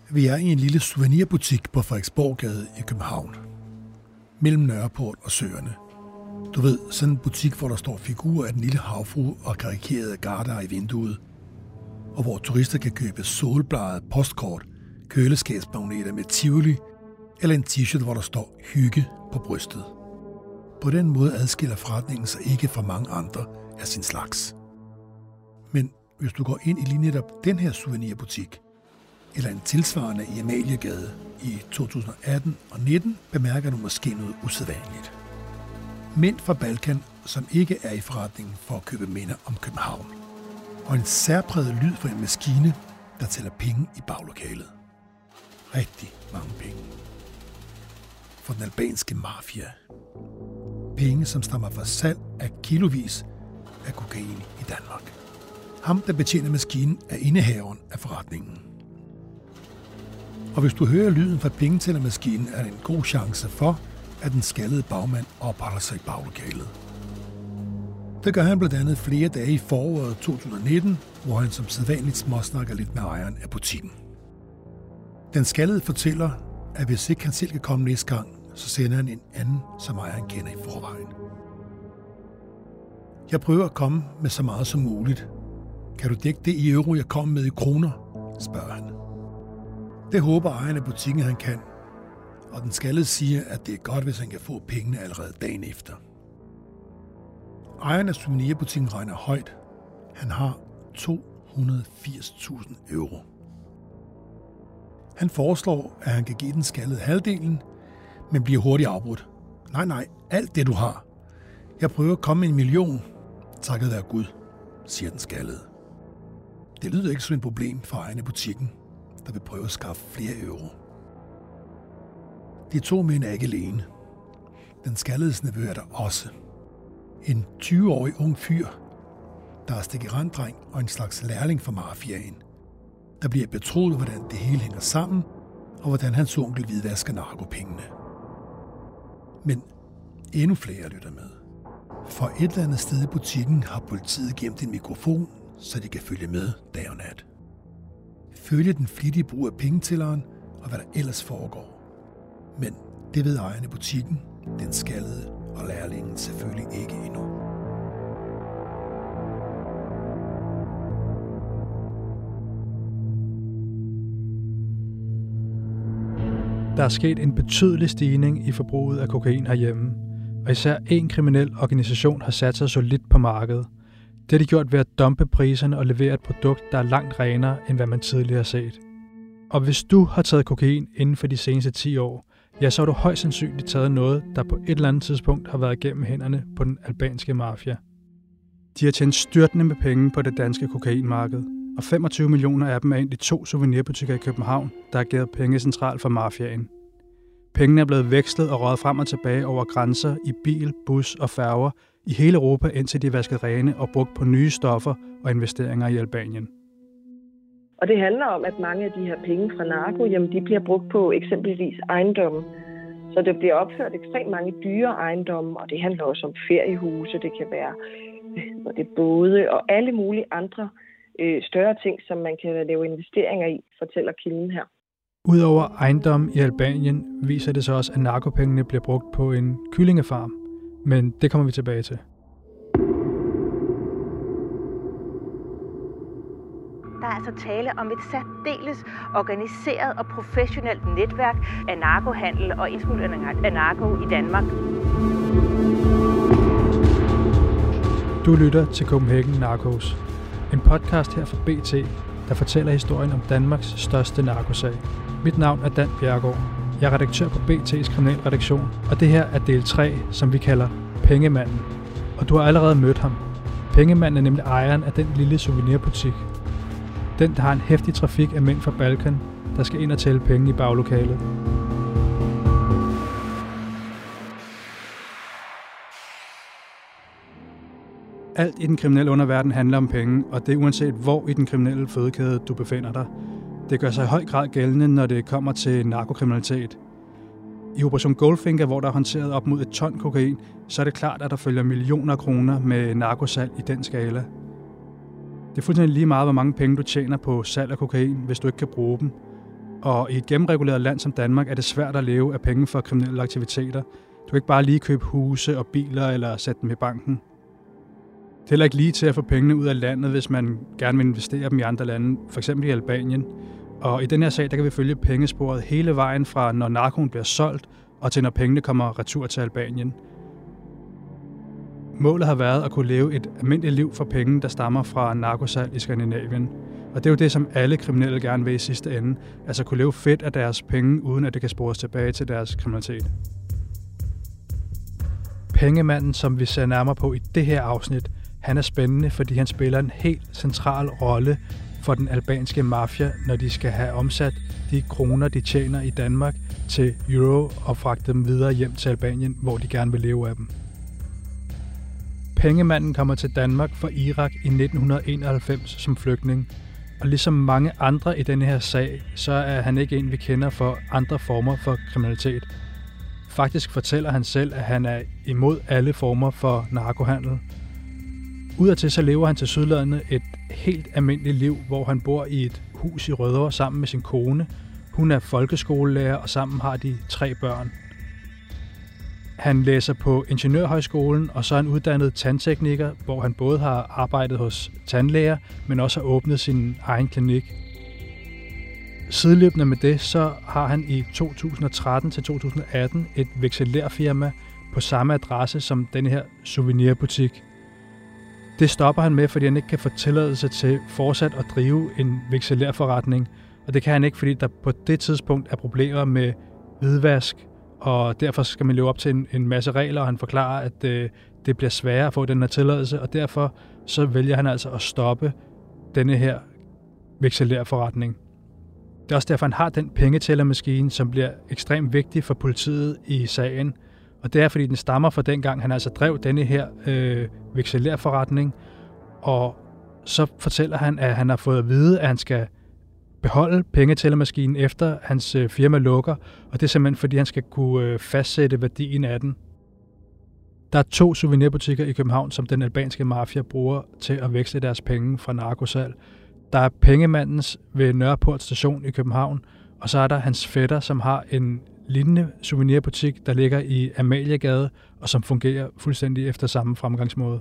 Vi er i en lille souvenirbutik på Frederiksborggade i København. Mellem Nørreport og Søerne. Du ved, sådan en butik, hvor der står figurer af den lille havfrue og karikerede garter i vinduet. Og hvor turister kan købe solbladede postkort, køleskabsmagneter med Tivoli eller en t-shirt, hvor der står hygge på brystet. På den måde adskiller forretningen sig ikke fra mange andre af sin slags. Men hvis du går ind i lige netop den her souvenirbutik, eller en tilsvarende i Amaliegade i 2018 og 19, bemærker du måske noget usædvanligt. Mænd fra Balkan, som ikke er i forretningen for at købe minder om København. Og en særpræget lyd fra en maskine, der tæller penge i baglokalet. Rigtig mange penge. For den albanske mafia. Penge, som stammer fra salg af kilovis af kokain i Danmark. Ham, der betjener maskinen, er indehaveren af forretningen. Og hvis du hører lyden fra pengetællermaskinen, er det en god chance for, at den skaldede bagmand opholder sig i baglokalet. Det gør han blandt andet flere dage i foråret 2019, hvor han som sædvanligt småsnakker lidt med ejeren af butikken. Den skaldede fortæller, at hvis ikke han selv kan komme næste gang, så sender han en anden, som ejeren kender i forvejen. Jeg prøver at komme med så meget som muligt. Kan du dække det i euro, jeg kommer med i kroner? Spørger han. Det håber ejeren af butikken, han kan. Og den skaldede siger, at det er godt, hvis han kan få pengene allerede dagen efter. Ejeren af souvenirbutikken regner højt. Han har 280.000 euro. Han foreslår, at han kan give den skaldede halvdelen, men bliver hurtigt afbrudt. Nej, alt det du har. Jeg prøver at komme med 1 million. Takket være Gud, siger den skaldede. Det lyder ikke som et problem for ejeren af butikken, der vil prøve at skaffe flere euro. De 2 mænd er ikke alene. Den skaldedes nevø er der også. En 20-årig ung fyr, der er stikiranddreng og en slags lærling for mafiaen, der bliver betroet, hvordan det hele hænger sammen, og hvordan hans onkel hvidvasker narkopengene. Men endnu flere lytter med. For et eller andet sted i butikken har politiet gemt en mikrofon, så de kan følge med dag og nat. Følge den flittige brug af pengetælleren og hvad der ellers foregår. Men det ved ejeren af butikken, den skaldede og lærlingen selvfølgelig ikke endnu. Der er sket en betydelig stigning i forbruget af kokain herhjemme, og især en kriminel organisation har sat sig solidt på markedet. Det har de gjort ved at dumpe priserne og levere et produkt, der er langt renere, end hvad man tidligere har set. Og hvis du har taget kokain inden for de seneste 10 år, ja, så har du højst sandsynligt taget noget, der på et eller andet tidspunkt har været igennem hænderne på den albanske mafia. De har tjent styrtende med penge på det danske kokainmarked, og 25 millioner af dem er ind i 2 souvenirbutikker i København, der har givet pengecentral for mafiaen. Pengene er blevet vekslet og røget frem og tilbage over grænser i bil, bus og færger i hele Europa, indtil de er vasket rene og brugt på nye stoffer og investeringer i Albanien. Og det handler om, at mange af de her penge fra narko, jamen de bliver brugt på eksempelvis ejendomme. Så det bliver opført ekstremt mange dyre ejendomme, og det handler også om feriehuse, det kan være både og alle mulige andre større ting, som man kan lave investeringer i, fortæller kilden her. Udover ejendom i Albanien viser det sig også, at narkopengene bliver brugt på en kyllingefarm. Men det kommer vi tilbage til. Der er altså tale om et særdeles organiseret og professionelt netværk af narkohandel og indsmugling af narko i Danmark. Du lytter til Copenhagen Narcos, en podcast her fra BT, der fortæller historien om Danmarks største narkosag. Mit navn er Dan Bjerregaard. Jeg er redaktør på BT's kriminalredaktion, og det her er del 3, som vi kalder Pengemanden. Og du har allerede mødt ham. Pengemanden er nemlig ejeren af den lille souvenirbutik. Den, der har en heftig trafik af mænd fra Balkan, der skal ind og tælle penge i baglokalet. Alt i den kriminelle underverden handler om penge, og det er uanset hvor i den kriminelle fødekæde du befinder dig. Det gør sig i høj grad gældende, når det kommer til narkokriminalitet. I Operation Goldfinger, hvor der er håndteret op mod 1 ton kokain, så er det klart, at der følger millioner af kroner med narkosalg i den skala. Det er fuldstændig lige meget, hvor mange penge du tjener på salg af kokain, hvis du ikke kan bruge dem. Og i et gennemreguleret land som Danmark er det svært at leve af penge for kriminelle aktiviteter. Du kan ikke bare lige købe huse og biler eller sætte dem i banken. Det er heller ikke lige til at få pengene ud af landet, hvis man gerne vil investere dem i andre lande, f.eks. i Albanien. Og i den her sag, der kan vi følge pengesporet hele vejen fra, når narkoen bliver solgt, og til når pengene kommer retur til Albanien. Målet har været at kunne leve et almindeligt liv for penge, der stammer fra narkosalg i Skandinavien. Og det er jo det, som alle kriminelle gerne vil i sidste ende. Altså kunne leve fedt af deres penge, uden at det kan spores tilbage til deres kriminalitet. Pengemanden, som vi ser nærmere på i det her afsnit, han er spændende, fordi han spiller en helt central rolle for den albanske mafia, når de skal have omsat de kroner, de tjener i Danmark, til euro og fragte dem videre hjem til Albanien, hvor de gerne vil leve af dem. Pengemanden kommer til Danmark fra Irak i 1991 som flygtning, og ligesom mange andre i denne her sag, så er han ikke en, vi kender for andre former for kriminalitet. Faktisk fortæller han selv, at han er imod alle former for narkohandel. Udadtil så lever han til sydlandet et helt almindeligt liv, hvor han bor i et hus i Rødovre sammen med sin kone. Hun er folkeskolelærer, og sammen har de 3 børn. Han læser på Ingeniørhøjskolen, og så er han uddannet tandtekniker, hvor han både har arbejdet hos tandlæger, men også har åbnet sin egen klinik. Sideløbende med det, så har han i 2013 til 2018 et vekselærfirma på samme adresse som denne her souvenirbutik. Det stopper han med, fordi han ikke kan få tilladelse til fortsat at drive en vekselærforretning, og det kan han ikke, fordi der på det tidspunkt er problemer med hvidvask, og derfor skal man leve op til en masse regler, og han forklarer, at det bliver sværere at få den her tilladelse, og derfor så vælger han altså at stoppe denne her vekselærforretning. Det er også derfor, han har den pengetællermaskine, som bliver ekstremt vigtig for politiet i sagen, og det er, fordi den stammer fra dengang, han altså drev denne her vekselærforretning, og så fortæller han, at han har fået at vide, at han skal beholde pengetællermaskinen efter hans firma lukker, og det er simpelthen, fordi han skal kunne fastsætte værdien af den. Der er 2 souvenirbutikker i København, som den albanske mafia bruger til at veksle deres penge fra narkosalg. Der er Pengemandens ved Nørreport station i København, og så er der hans fætter, som har en lignende souvenirbutik, der ligger i Amaliegade, og som fungerer fuldstændig efter samme fremgangsmåde.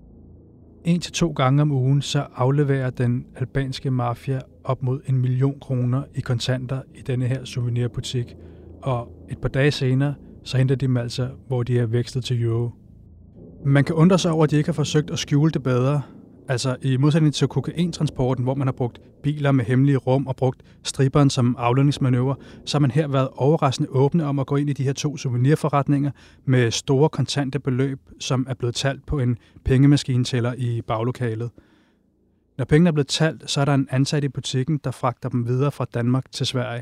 1 til 2 gange om ugen så afleverer den albanske mafia op mod 1 million kroner i kontanter i denne her souvenirbutik, og et par dage senere så henter de dem altså, hvor de er vekslet til euro. Man kan undre sig over, at de ikke har forsøgt at skjule det bedre. Altså i modsætning til kokaintransporten, hvor man har brugt biler med hemmelige rum og brugt striberen som afledningsmanøvre, så har man her været overraskende åbne om at gå ind i de her 2 souvenirforretninger med store kontante beløb, som er blevet talt på en pengemaskinetæller i baglokalet. Når pengene er blevet talt, så er der en ansat i butikken, der fragter dem videre fra Danmark til Sverige.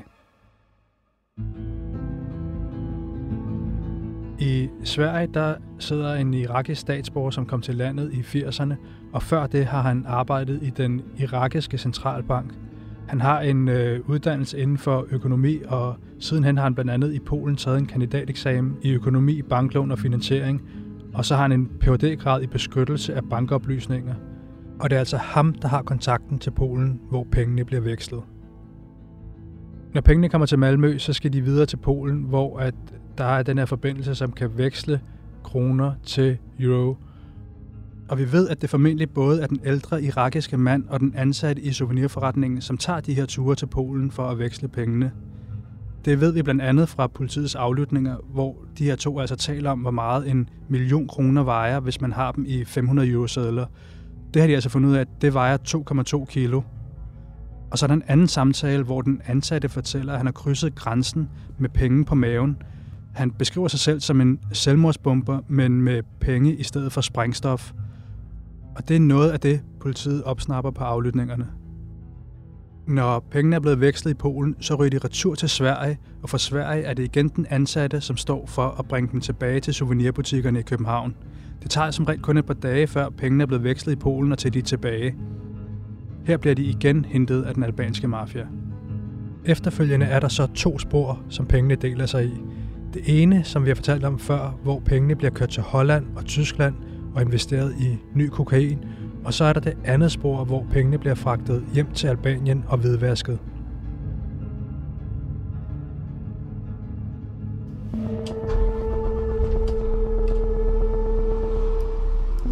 I Sverige der sidder en irakisk statsborger, som kom til landet i 80'erne, og før det har han arbejdet i den irakiske centralbank. Han har en uddannelse inden for økonomi, og sidenhen har han blandt andet i Polen taget en kandidateksamen i økonomi, banklån og finansiering, og så har han en Ph.D.-grad i beskyttelse af bankoplysninger. Og det er altså ham, der har kontakten til Polen, hvor pengene bliver vekslet. Når pengene kommer til Malmø, så skal de videre til Polen, hvor at der er den her forbindelse, som kan veksle kroner til euro. Og vi ved, at det formentlig både er den ældre irakiske mand og den ansatte i souvenirforretningen, som tager de her ture til Polen for at veksle pengene. Det ved vi blandt andet fra politiets aflytninger, hvor de her 2 altså taler om, hvor meget 1 million kroner vejer, hvis man har dem i 500 eurosedler. Det har de altså fundet ud af, at det vejer 2,2 kilo. Og så er der en anden samtale, hvor den ansatte fortæller, at han har krydset grænsen med penge på maven. Han beskriver sig selv som en selvmordsbomber, men med penge i stedet for sprængstof. Og det er noget af det, politiet opsnapper på aflytningerne. Når pengene er blevet vekslet i Polen, så ryger de retur til Sverige, og for Sverige er det igen den ansatte, som står for at bringe dem tilbage til souvenirbutikkerne i København. Det tager som regel kun et par dage, før pengene er blevet vekslet i Polen, og til de er tilbage. Her bliver de igen hentet af den albanske mafia. Efterfølgende er der så 2 spor, som pengene deler sig i. Det ene, som vi har fortalt om før, hvor pengene bliver kørt til Holland og Tyskland og investeret i ny kokain, og så er der det andet spor, hvor pengene bliver fragtet hjem til Albanien og hvidvasket.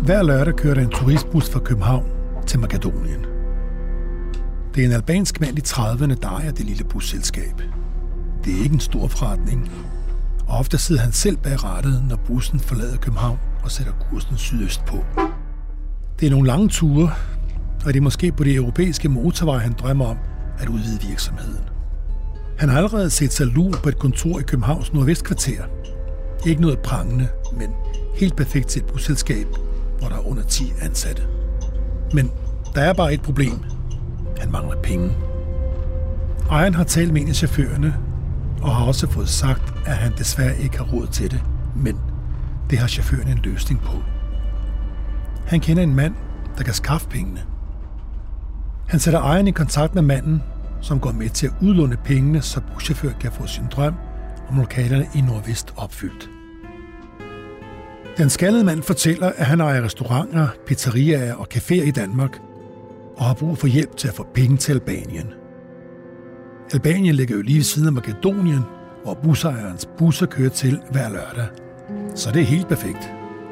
Hver lørdag kører der en turistbus fra København til Makedonien. Det er en albansk mand i 30'erne, der ejer det lille busselskab. Det er ikke en stor forretning, og ofte sidder han selv bag rattet, når bussen forlader København og sætter kursen sydøst på. Det er nogle lange ture, og det er måske på de europæiske motorveje, han drømmer om at udvide virksomheden. Han har allerede set sig lur på et kontor i Københavns Nordvestkvarter. Ikke noget prangende, men helt perfekt til et busselskab, hvor der er under 10 ansatte. Men der er bare et problem. Han mangler penge. Ejeren har talt med en af chaufførerne, og har også fået sagt, at han desværre ikke har råd til det, men det har chaufføren en løsning på. Han kender en mand, der kan skaffe pengene. Han sætter ejeren i kontakt med manden, som går med til at udlåne pengene, så buschaufføren kan få sin drøm om lokalerne i Nordvest opfyldt. Den skaldede mand fortæller, at han ejer restauranter, pizzeriaer og caféer i Danmark, og har brug for hjælp til at få penge til Albanien. Albanien ligger jo lige ved siden af Makedonien, hvor busejerens busser kører til hver lørdag. Så det er helt perfekt.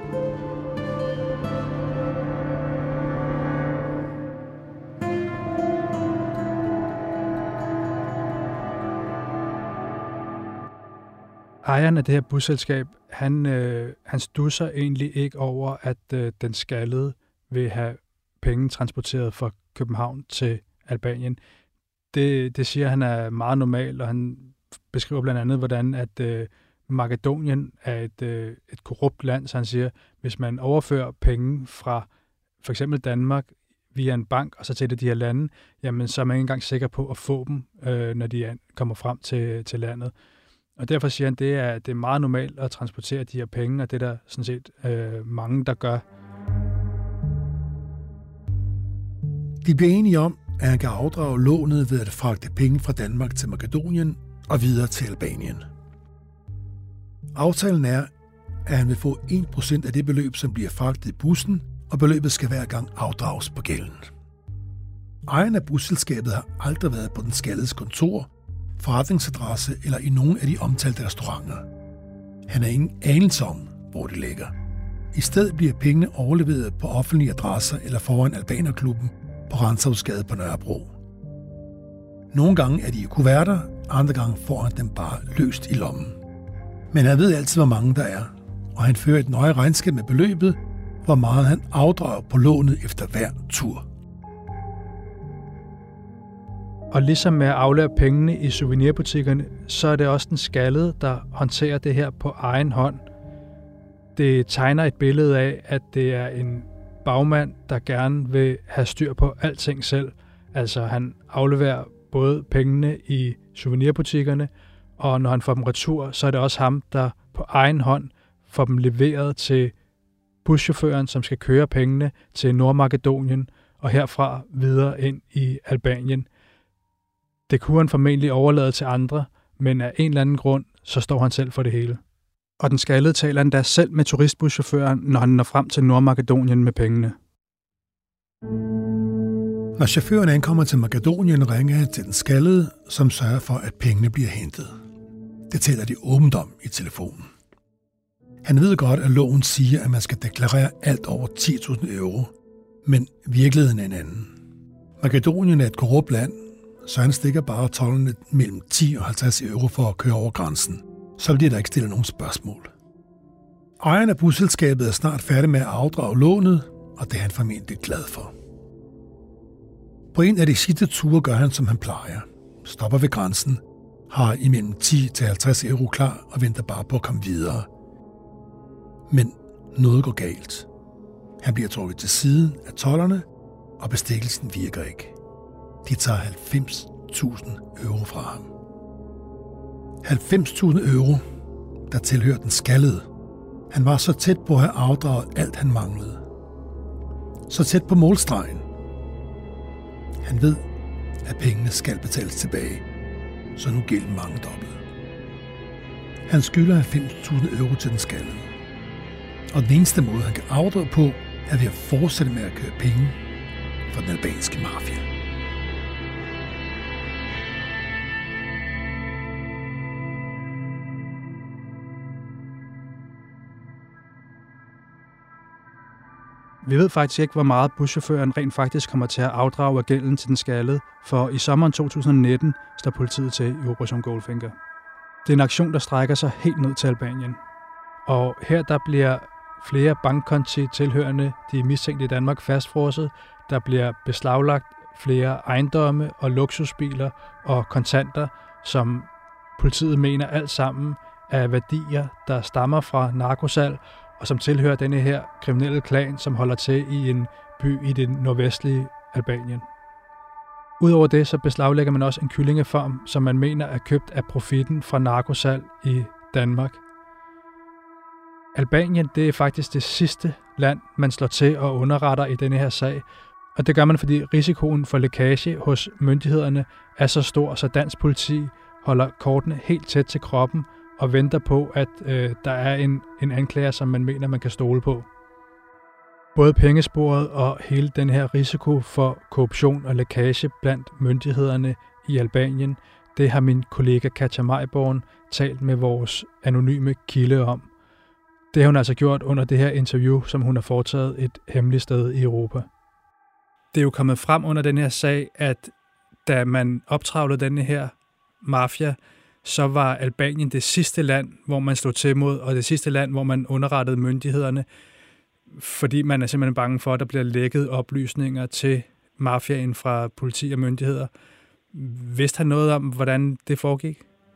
Ejeren af det her busselskab, han stusser egentlig ikke over, at den skaldede vil have penge transporteret fra København til Albanien. Det siger han er meget normalt, og han beskriver blandt andet, hvordan at Makedonien er et korrupt land, så han siger, hvis man overfører penge fra for eksempel Danmark via en bank og så til de her lande, jamen så er man ikke engang sikker på at få dem, når de kommer frem til landet. Og derfor siger han, det er meget normalt at transportere de her penge, og det er der sådan set mange, der gør. De bliver enige om, at han kan afdrage lånet ved at fragte penge fra Danmark til Makedonien og videre til Albanien. Aftalen er, at han vil få 1% af det beløb, som bliver fragtet i bussen, og beløbet skal hver gang afdrages på gælden. Ejeren af busselskabet har aldrig været på den skaldedes kontor, forretningsadresse eller i nogen af de omtalte restauranter. Han har ingen anelse om, hvor det ligger. I stedet bliver pengene overleveret på offentlige adresser eller foran Albanerklubben på Rantzausgade på Nørrebro. Nogle gange er de i kuverter, andre gange får han dem bare løst i lommen. Men han ved altid, hvor mange der er, og han fører et nøje regnskab med beløbet, hvor meget han afdrager på lånet efter hver tur. Og ligesom med at aflevere pengene i souvenirbutikkerne, så er det også den skaldede, der håndterer det her på egen hånd. Det tegner et billede af, at det er en bagmand, der gerne vil have styr på alting selv. Altså han afleverer både pengene i souvenirbutikkerne, og når han får dem retur, så er det også ham, der på egen hånd får dem leveret til buschaufføren, som skal køre pengene til Nordmakedonien og herfra videre ind i Albanien. Det kunne han formentlig overlade til andre, men af en eller anden grund, så står han selv for det hele. Og den skaldede taler endda selv med turistbuschaufføren, når han når frem til Nordmakedonien med pengene. Når chaufføren ankommer til Makedonien, ringer han til den skaldede, som sørger for, at pengene bliver hentet. Det taler de åbent om i telefonen. Han ved godt, at loven siger, at man skal deklarere alt over 10.000 euro, men virkeligheden er en anden. Makedonien er et korrupt land, så han stikker bare tolderne mellem 10 og 50 euro for at køre over grænsen. Så bliver der ikke stillet nogen spørgsmål. Ejeren af busselskabet er snart færdig med at afdrage lånet, og det er han formentlig glad for. På en af de sidste ture gør han, som han plejer. Stopper ved grænsen, har imellem 10 til 50 euro klar og venter bare på at komme videre. Men noget går galt. Han bliver trukket til siden af tolderne, og bestikkelsen virker ikke. De tager 90.000 euro fra ham. 90.000 euro, der tilhører den skaldede. Han var så tæt på at have afdraget alt, han manglede. Så tæt på målstregen. Han ved, at pengene skal betales tilbage, så nu gælder mange dobbelt. Han skylder 90.000 euro til den skaldede. Og den eneste måde, han kan afdrage på, er ved at fortsætte med at køre penge fra den albanske mafia. Vi ved faktisk ikke, hvor meget buschaufføren rent faktisk kommer til at afdrage af gælden til den skaldede, for i sommeren 2019 står politiet til i Operation Goldfinger. Det er en aktion, der strækker sig helt ned til Albanien. Og her der bliver flere bankkonti tilhørende de mistænkte i Danmark fastfrosset. Der bliver beslaglagt flere ejendomme og luksusbiler og kontanter, som politiet mener alt sammen er værdier, der stammer fra narkosalg, og som tilhører denne her kriminelle klan, som holder til i en by i det nordvestlige Albanien. Udover det, så beslaglægger man også en kyllingefarm, som man mener er købt af profitten fra narkosalg i Danmark. Albanien, det er faktisk det sidste land, man slår til og underretter i denne her sag, og det gør man, fordi risikoen for lækage hos myndighederne er så stor, så dansk politi holder kortene helt tæt til kroppen og venter på, at der er en anklager, som man mener, man kan stole på. Både pengesporet og hele den her risiko for korruption og lækage blandt myndighederne i Albanien, det har min kollega Katja Meiborn talt med vores anonyme kilde om. Det har hun altså gjort under det her interview, som hun har foretaget et hemmeligt sted i Europa. Det er jo kommet frem under den her sag, at da man optravlede denne her mafia, så var Albanien det sidste land, hvor man slog til mod, og det sidste land, hvor man underrettede myndighederne, fordi man er simpelthen bange for, at der bliver lækket oplysninger til mafiaen fra politi og myndigheder. Vidste han noget om, hvordan det foregik?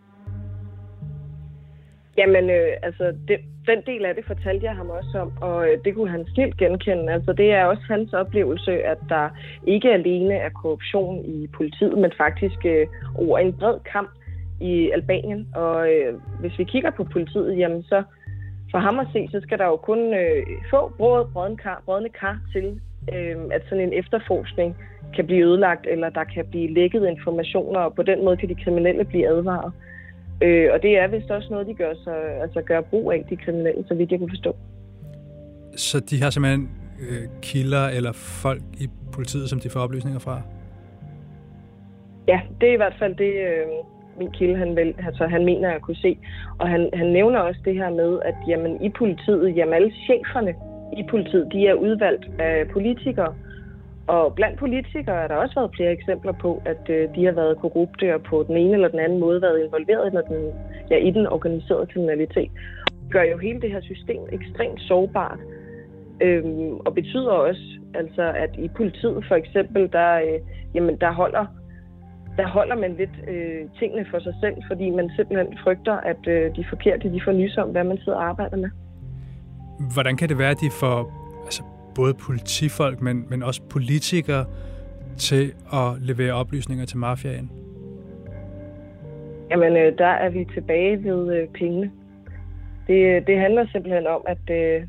Jamen, den del af det fortalte jeg ham også om, og det kunne han snilt genkende. Altså, det er også hans oplevelse, at der ikke alene er korruption i politiet, men faktisk over en bred kamp i Albanien. Og hvis vi kigger på politiet, jamen så for ham at se, så skal der jo kun få brodne kar til, at sådan en efterforskning kan blive ødelagt, eller der kan blive lækket informationer, og på den måde kan de kriminelle blive advaret. Og det er vist også noget, de gør brug af, de kriminelle, så vidt jeg kunne forstå. Så de har simpelthen kilder eller folk i politiet, som de får oplysninger fra? Ja, det er i hvert fald det, min kilde han mener at kunne se. Og han nævner også det her med, at jamen, i politiet, jamen alle cheferne i politiet, de er udvalgt af politikere. Og blandt politikere er der også været flere eksempler på, at de har været korrupte og på den ene eller den anden måde været involveret i den organiserede kriminalitet. Det gør jo hele det her system ekstremt sårbart. Og betyder også, altså, at i politiet for eksempel, der holder man lidt tingene for sig selv, fordi man simpelthen frygter, at de forkerte de får nys om, hvad man sidder og arbejder med. Hvordan kan det være, at de får både politifolk, men også politikere til at levere oplysninger til mafiaen? Jamen, der er vi tilbage ved pengene. Det handler simpelthen om, at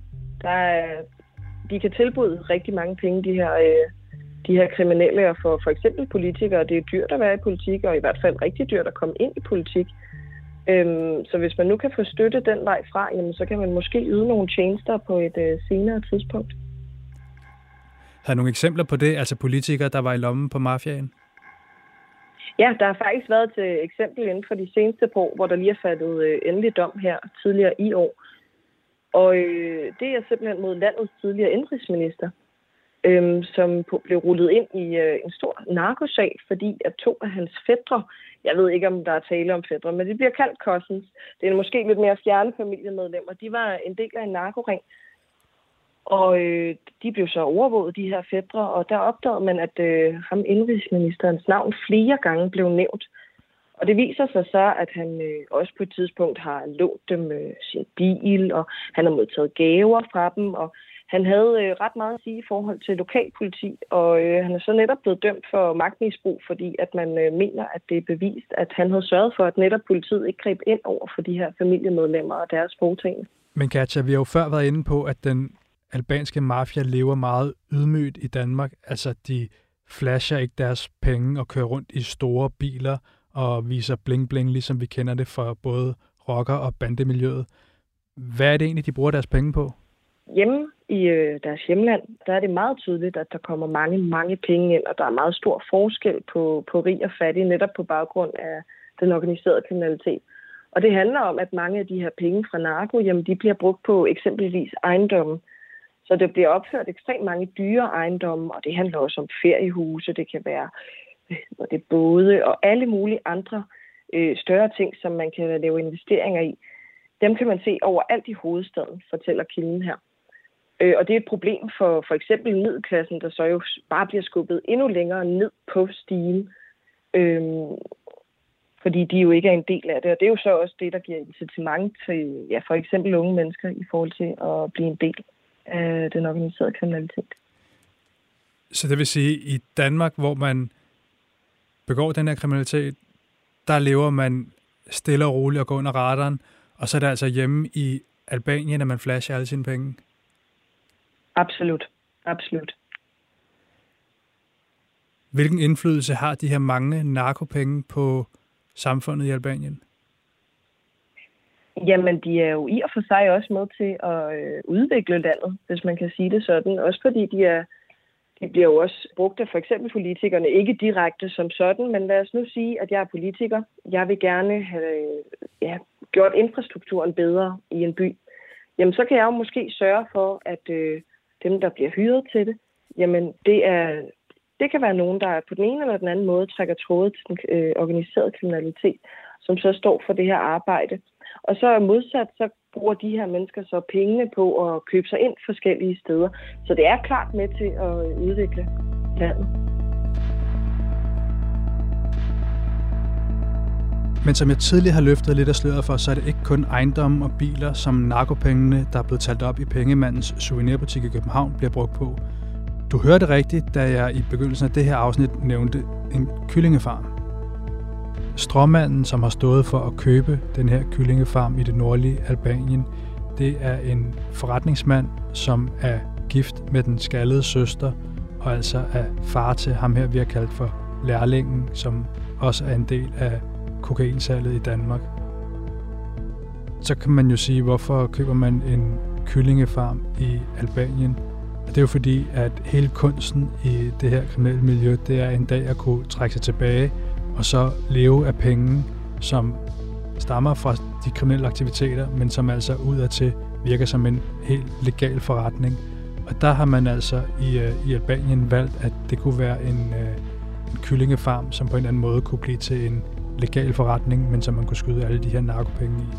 de kan tilbyde rigtig mange penge, de her kriminelle, og for eksempel politikere. Det er dyrt at være i politik, og i hvert fald rigtig dyrt at komme ind i politik. Så hvis man nu kan få støtte den vej fra, jamen, så kan man måske yde nogle tjenester på et senere tidspunkt. Har du nogle eksempler på det, altså politikere, der var i lommen på mafiaen? Ja, der har faktisk været et eksempel inden for de seneste par år, hvor der lige er faldet endelig dom her tidligere i år. Og det er simpelthen mod landets tidligere indrigsminister, som blev rullet ind i en stor narkosag, fordi at 2 af hans fætre, jeg ved ikke om der er tale om fætre, men det bliver kaldt cousins, det er måske lidt mere fjerne familiemedlemmer, de var en del af en narkoring. Og de blev så overvåget, de her fætre, og der opdagede man, at ham indrigsministerens navn flere gange blev nævnt. Og det viser sig så, at han også på et tidspunkt har lånt dem sin bil, og han har modtaget gaver fra dem, og han havde ret meget at sige i forhold til lokalpoliti, og han er så netop blevet dømt for magtmisbrug, fordi at man mener, at det er bevist, at han havde sørget for, at netop politiet ikke greb ind over for de her familiemedlemmer og deres foretagende. Men Katja, vi har jo før været inde på, at den albanske mafia lever meget ydmygt i Danmark. Altså, de flasher ikke deres penge og kører rundt i store biler og viser bling-bling, ligesom vi kender det fra både rocker- og bandemiljøet. Hvad er det egentlig, de bruger deres penge på? Hjemme i deres hjemland, der er det meget tydeligt, at der kommer mange penge ind, og der er meget stor forskel på rig og fattig, netop på baggrund af den organiserede kriminalitet. Og det handler om, at mange af de her penge fra narko, jamen, de bliver brugt på eksempelvis ejendomme. Så det bliver opført ekstremt mange dyre ejendomme, og det handler også om feriehuse, det kan være det både og alle mulige andre større ting, som man kan lave investeringer i. Dem kan man se overalt i hovedstaden, fortæller kilden her. Og det er et problem for eksempel middelklassen, der så jo bare bliver skubbet endnu længere ned på stigen, fordi de jo ikke er en del af det. Og det er jo så også det, der giver incitament til for eksempel unge mennesker i forhold til at blive en del af den organiserede kriminalitet. Så det vil sige, at i Danmark, hvor man begår den her kriminalitet, der lever man stille og roligt og går under radaren, og så er det altså hjemme i Albanien, at man flasher alle sine penge? Absolut. Absolut. Hvilken indflydelse har de her mange narkopenge på samfundet i Albanien? Jamen, de er jo i og for sig også med til at udvikle landet, hvis man kan sige det sådan. Også fordi de bliver jo også brugt af for eksempel politikerne, ikke direkte som sådan, men lad os nu sige, at jeg er politiker. Jeg vil gerne have gjort infrastrukturen bedre i en by. Jamen, så kan jeg jo måske sørge for, at dem, der bliver hyret til det, jamen, det kan være nogen, der på den ene eller den anden måde trækker tråde til den organiserede kriminalitet, som så står for det her arbejde. Og så modsat, så bruger de her mennesker så pengene på at købe sig ind forskellige steder. Så det er klart med til at udvikle landet. Men som jeg tidligere har løftet lidt af sløret for, så er det ikke kun ejendomme og biler, som narkopengene, der er blevet talt op i Pengemandens souvenirbutik i København, bliver brugt på. Du hørte rigtigt, da jeg i begyndelsen af det her afsnit nævnte en kyllingefarm. Stråmanden, som har stået for at købe den her kyllingefarm i det nordlige Albanien, det er en forretningsmand, som er gift med den skaldede søster, og altså er far til ham her, vi har kaldt for lærlingen, som også er en del af kokainsalget i Danmark. Så kan man jo sige, hvorfor køber man en kyllingefarm i Albanien? Det er jo fordi, at hele kunsten i det her kriminelle miljø, det er en dag at kunne trække sig tilbage og så leve af penge, som stammer fra de kriminelle aktiviteter, men som altså udadtil virker som en helt legal forretning. Og der har man altså i Albanien valgt, at det kunne være en kyllingefarm, som på en eller anden måde kunne blive til en legal forretning, men som man kunne skyde alle de her narkopenge i.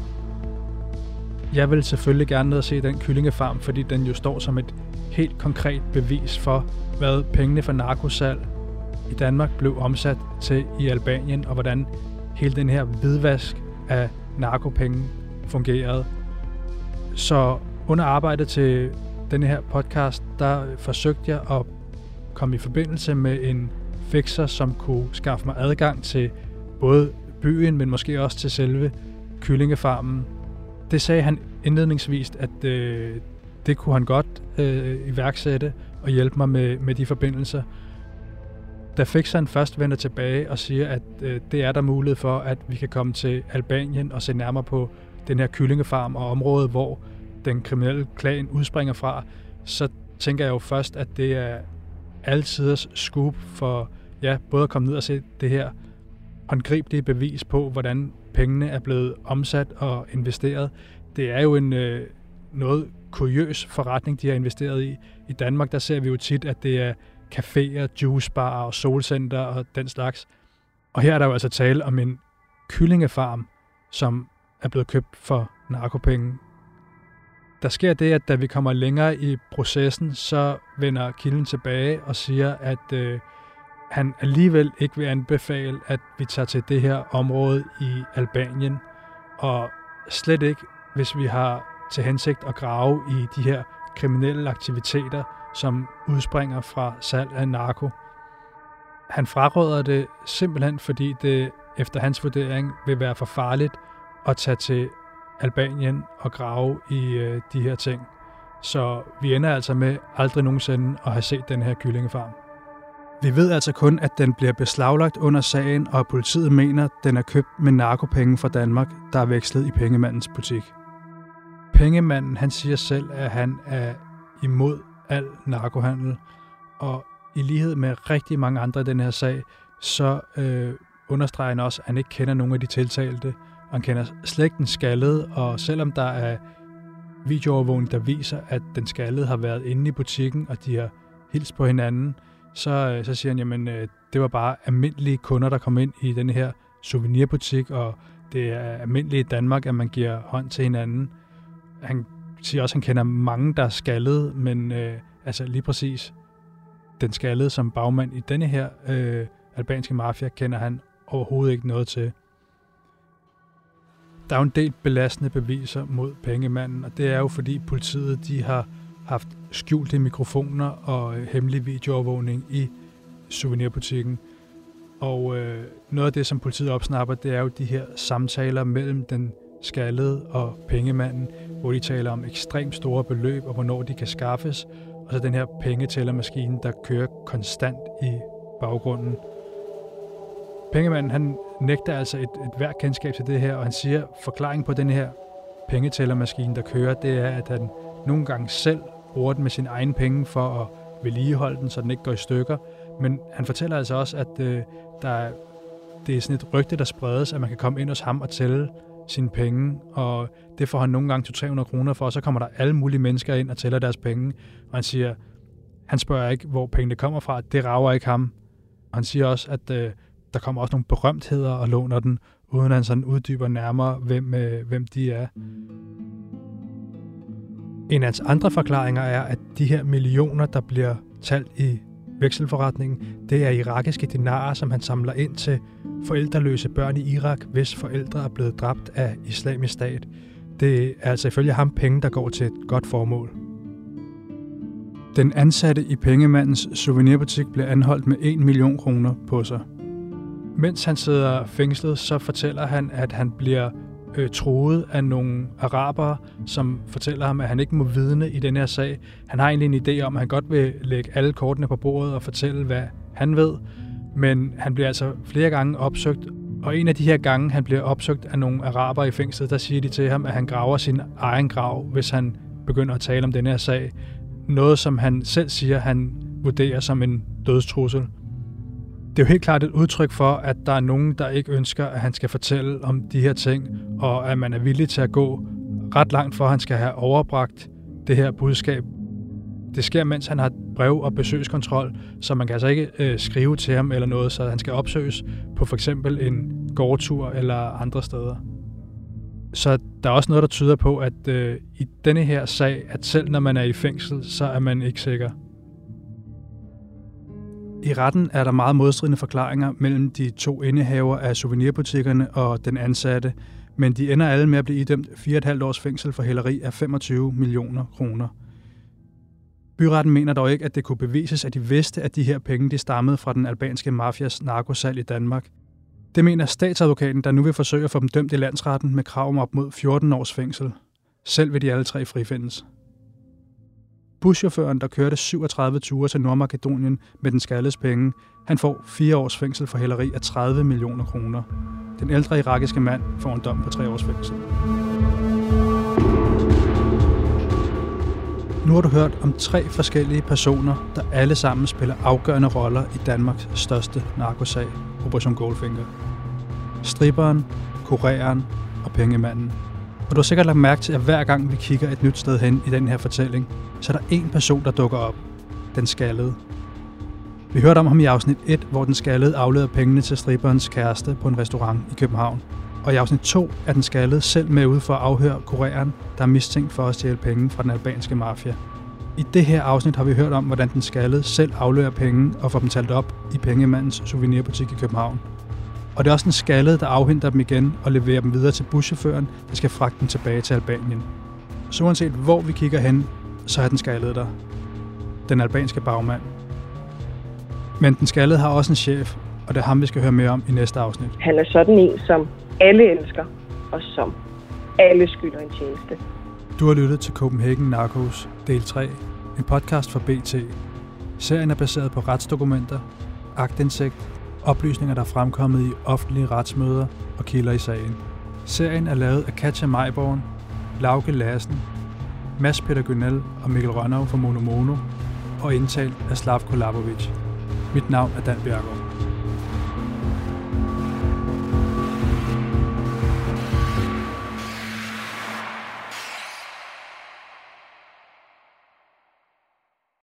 Jeg vil selvfølgelig gerne ned og se den kyllingefarm, fordi den jo står som et helt konkret bevis for, hvad pengene for narkosalg i Danmark blev omsat til i Albanien, og hvordan hele den her hvidvask af narkopenge fungerede. Så under arbejdet til denne her podcast, der forsøgte jeg at komme i forbindelse med en fikser, som kunne skaffe mig adgang til både byen, men måske også til selve kyllingefarmen. Det sagde han indledningsvis, at det kunne han godt iværksætte og hjælpe mig med de forbindelser. Da fikseren først vender tilbage og siger, at det er der mulighed for, at vi kan komme til Albanien og se nærmere på den her kyllingefarm og området, hvor den kriminelle klan udspringer fra, så tænker jeg jo først, at det er altiders scoop for både at komme ned og se det her håndgribelige bevis på, hvordan pengene er blevet omsat og investeret. Det er jo en noget kuriøs forretning, de har investeret i. I Danmark, der ser vi jo tit, at det er caféer, juicebarer og solcenter og den slags. Og her er der jo altså tale om en kyllingefarm, som er blevet købt for narkopenge. Der sker det, at da vi kommer længere i processen, så vender kilden tilbage og siger, at han alligevel ikke vil anbefale, at vi tager til det her område i Albanien, og slet ikke, hvis vi har til hensigt at grave i de her kriminelle aktiviteter, som udspringer fra salg af narko. Han fraråder det simpelthen, fordi det efter hans vurdering vil være for farligt at tage til Albanien og grave i de her ting. Så vi ender altså med aldrig nogensinde at have set den her kyllingefarm. Vi ved altså kun, at den bliver beslaglagt under sagen, og politiet mener, at den er købt med narkopenge fra Danmark, der er vekslet i Pengemandens butik. Pengemanden, han siger selv, at han er imod al narkohandel, og i lighed med rigtig mange andre i den her sag, så understreger han også, at han ikke kender nogen af de tiltalte, og han kender slet ikke den skaldede, og selvom der er videoovervågning, der viser, at den skaldede har været inde i butikken, og de har hilst på hinanden, så siger han, jamen det var bare almindelige kunder, der kom ind i den her souvenirbutik, og det er almindeligt i Danmark, at man giver hånd til hinanden. Han siger også, at han kender mange, der er skaldede, men altså lige præcis den skaldede som bagmand i denne her albanske mafia, kender han overhovedet ikke noget til. Der er jo en del belastende beviser mod pengemanden, og det er jo fordi politiet de har haft skjulte mikrofoner og hemmelig videoovervågning i souvenirbutikken. Og noget af det, som politiet opsnapper, det er jo de her samtaler mellem den skaldede og pengemanden, hvor de taler om ekstremt store beløb og hvornår de kan skaffes, og så den her pengetællermaskine, der kører konstant i baggrunden. Pengemanden, han nægter altså et hvert kendskab til det her, og han siger, at forklaringen på den her pengetællermaskine, der kører, det er, at han nogle gange selv bruger den med sine egne penge for at vedligeholde den, så den ikke går i stykker. Men han fortæller altså også, at det er sådan et rygte, der spredes, at man kan komme ind hos ham og tælle sine penge, og det får han nogle gange 200-300 kroner for, og så kommer der alle mulige mennesker ind og tæller deres penge. Og han siger, han spørger ikke, hvor pengene kommer fra, det rager ikke ham. Og han siger også, at der kommer også nogle berømtheder og låner den, uden at han sådan uddyber nærmere, hvem de er. En af hans andre forklaringer er, at de her millioner, der bliver talt i vekselforretningen, det er irakiske dinarer, som han samler ind til forældreløse børn i Irak, hvis forældre er blevet dræbt af Islamisk Stat. Det er altså ifølge ham penge, der går til et godt formål. Den ansatte i pengemandens souvenirbutik bliver anholdt med 1 million kroner på sig. Mens han sidder fængslet, så fortæller han, at han bliver truet af nogle arabere, som fortæller ham, at han ikke må vidne i den her sag. Han har egentlig en idé om, at han godt vil lægge alle kortene på bordet og fortælle, hvad han ved, men han bliver altså flere gange opsøgt, og en af de her gange, han bliver opsøgt af nogle arabere i fængslet, der siger de til ham, at han graver sin egen grav, hvis han begynder at tale om den her sag. Noget, som han selv siger, han vurderer som en dødstrussel. Det er jo helt klart et udtryk for, at der er nogen, der ikke ønsker, at han skal fortælle om de her ting, og at man er villig til at gå ret langt for, at han skal have overbragt det her budskab. Det sker, mens han har brev- og besøgskontrol, så man kan altså ikke skrive til ham eller noget, så han skal opsøges på for eksempel en gårdtur eller andre steder. Så der er også noget, der tyder på, at i denne her sag, at selv når man er i fængsel, så er man ikke sikker. I retten er der meget modstridende forklaringer mellem de to indehaver af souvenirbutikkerne og den ansatte, men de ender alle med at blive idømt 4,5 års fængsel for hæleri af 25 millioner kroner. Byretten mener dog ikke, at det kunne bevises, at de vidste, at de her penge de stammede fra den albanske mafias narkosalg i Danmark. Det mener statsadvokaten, der nu vil forsøge at få dem dømt i landsretten med krav om op mod 14 års fængsel. Selv vil de alle tre frifindes. Buschaufføren, der kørte 37 ture til Nordmakedonien med den skaldes penge, han får 4 års fængsel for hæleri af 30 millioner kroner. Den ældre irakiske mand får en dom på 3 års fængsel. Nu har du hørt om 3 forskellige personer, der alle sammen spiller afgørende roller i Danmarks største narkosag, Operation Goldfinger. Stripperen, kureren og pengemanden. Og du har sikkert lagt mærke til, at hver gang vi kigger et nyt sted hen i den her fortælling, så er der en person, der dukker op. Den skaldede. Vi hørte om ham i afsnit 1, hvor den skaldede afleverede pengene til stripperens kæreste på en restaurant i København. Og i afsnit 2 er den skaldede selv med ude for at afhøre kureren, der er mistænkt for at stjæle penge fra den albanske mafia. I det her afsnit har vi hørt om, hvordan den skaldede selv afleverer penge og får dem talt op i pengemandens souvenirbutik i København. Og det er også den skaldede, der afhenter dem igen og leverer dem videre til buschaufføren, der skal fragte dem tilbage til Albanien. Så uanset hvor vi kigger hen, så er den skaldede der. Den albanske bagmand. Men den skaldede har også en chef, og det er ham, vi skal høre mere om i næste afsnit. Han er sådan en, som alle elsker, og som alle skylder en tjeneste. Du har lyttet til Copenhagen Narcos, del 3, en podcast fra BT. Serien er baseret på retsdokumenter, aktindsigt, oplysninger, der er fremkommet i offentlige retsmøder og kilder i sagen. Serien er lavet af Katja Meiborn, Lauke Lassen, Mads Peter Gynel og Mikkel Rønnow fra Mono Mono og indtalt af Slavko Labovic. Mit navn er Dan Bjergaard.